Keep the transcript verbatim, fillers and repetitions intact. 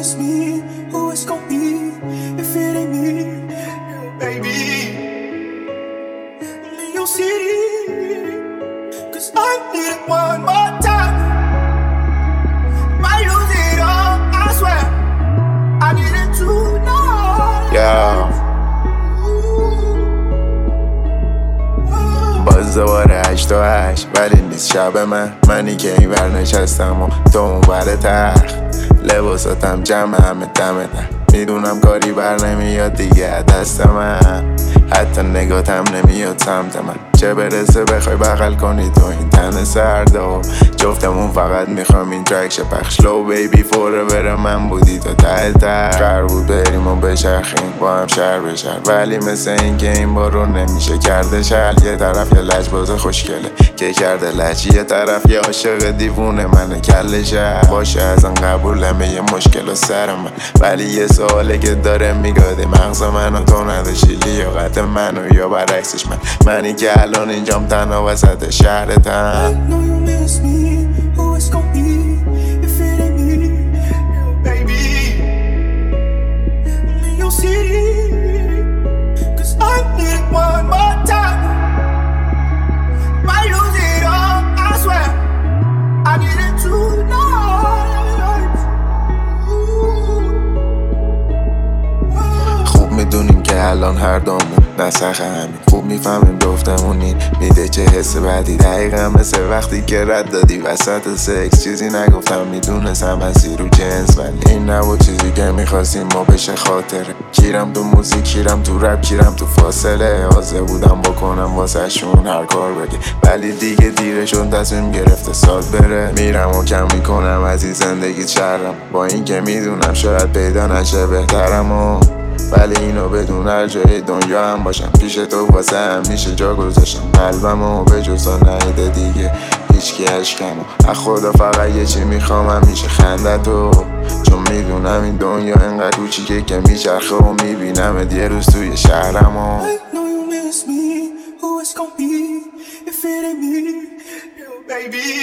miss me, who it's gon' be if it ain't me, yeah, baby. In your city, cause I need it one more time. Might lose it all, I swear. I need it tonight. Yeah. باز دوباره هشت و هشت ولی نیست شب من، منی که این ور نشستم و تو اون ور تخت. لباساتم جمع همه دم ده، میدونم کاری بر نمیاد دیگه دست من، حتی نگاتم نمیاد سمت من. چه برسه بخوای بغل کنی تو این تن سرد و جفتمون فقط میخوام این ترک شه پخش. لو بیبی فوره بره من بودی تا ته ته، قرار بود بریم و بچرخیم با هم شهر به شهر، ولی مثل این که این بار رو نمیشه کرده شل. یه طرف یه لجباز خوشگله که کرده لچ، یه طرف یه عاشق دیوونه منه کله شهر. باشه ازم قبولمه یه مشکل و سر من، ولی یه سواله که داره میگاده مغز منو تو نداشتی لیاقت منو یا برعکسش من، منی که الان اینجام تنها وسط شهرتم. I know you miss me, who it's gon' be if it ain't me, yeah, baby. In your city, cause I need it one more time. Might lose it all, I swear. I need it tonight. خوب میدونیم که الان هر دومون نسخ همین، خوب میفهمیم جفتمون این میده چه حس بعدی. دقیقا مثل وقتی که رد دادی وسط سکس، چیزی نگفتم میدونستم هستی رو جنس، ولی این نبود چیزی که میخواستیم ما بشه خاطره. کیرم تو موزیک، کیرم تو رپ، کیرم تو فاصله. حاضر بودم بکنم واسه شون هر کار بگه، ولی دیگه دیره شد تصمیم گرفته سال بره. میرم و کم میکنم از این زندگی شرم، با این که میدونم شاید پیدا نشه بهترم و ولی اینو بدون هر جای دنیا هم باشم پیش تو، واسه هم میشه جا گذاشتم قلبم و به جزا نهیده دیگه هیچکی اشکم. از خدا فقط یه چی میخوام همیشه خنده تو، چون میدونم این دنیا انقدر کوچیکه که میچرخه و میبینم یه روز توی شهرم و I know you miss me, who it's gon' be if it ain't me, yeah, baby.